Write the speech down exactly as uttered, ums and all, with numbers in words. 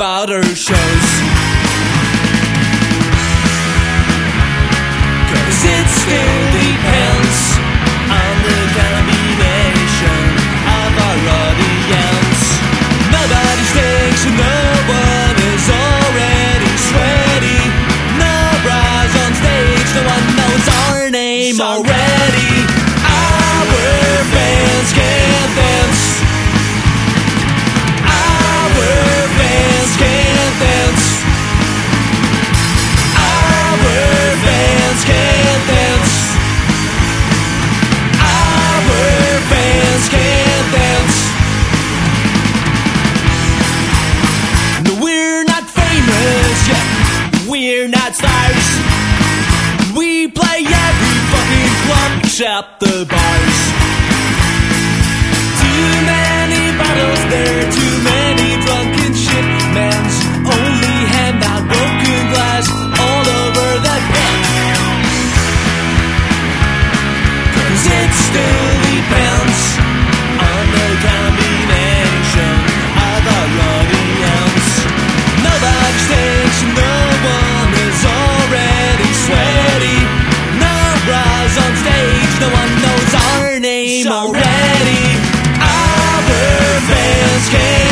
about our shows. Cause it still depends on the combination of our audience. Nobody stinks and no one is already sweaty. No bras on stage, no one knows our name already. Our fans can't dance. Our fans can't dance. Our fans can't dance. Our fans can't dance. No, we're not famous yet. We're not stars. We play every fucking club except the bars. Too many bottles there, too many drunken shit mans only hand out broken glass all over the pit. Cause it still depends on the combination of our audience. Nobody stinks, no one is already sweaty. No bras on stage, no one knows our name already. Our fans can't